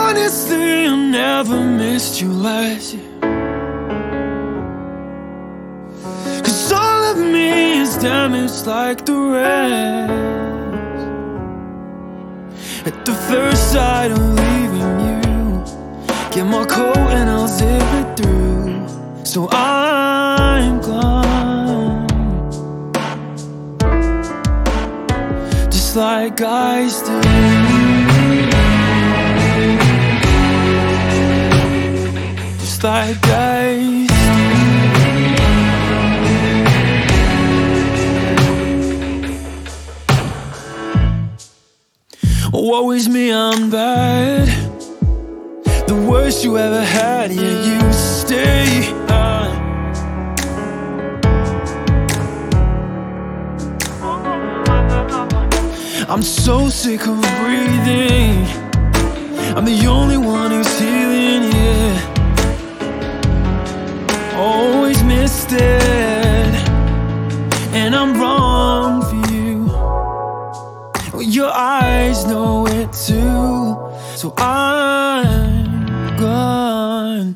Honestly, I never missed you less. Cause all of me is damaged like the rest. At the first sight of leaving you, get my coat and I'll zip it through. So I'm gone, just like guys do. Just like guys do. Woe is me, I'm bad. The worst you ever had, yeah, you stay. I'm so sick of breathing. I'm the only one who's healing, yeah. Always missed it, and I'm wrong for you. Well, your eyes know it too. So I'm gone,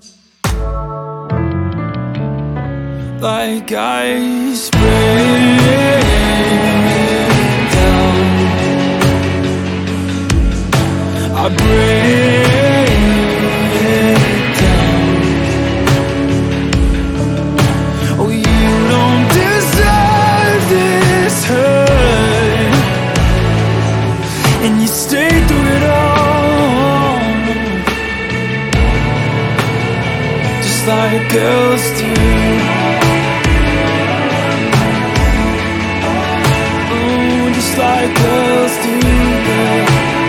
like ice break down. I break down. Oh, you don't deserve this hurt, and you stay through it all, just like girls do. Oh, just like girls do, yeah.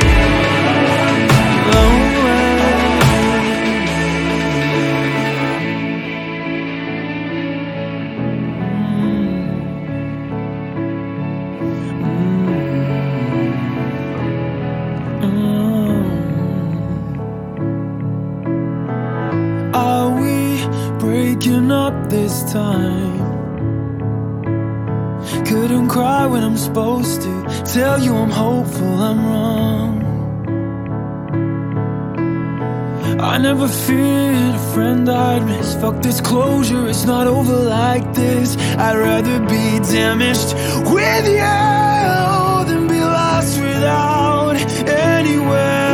Are we breaking up this time? Couldn't cry when I'm supposed to. Tell you I'm hopeful, I'm wrong. I never feared a friend I'd miss. Fuck this closure, it's not over like this. I'd rather be damaged with you than be lost without anywhere.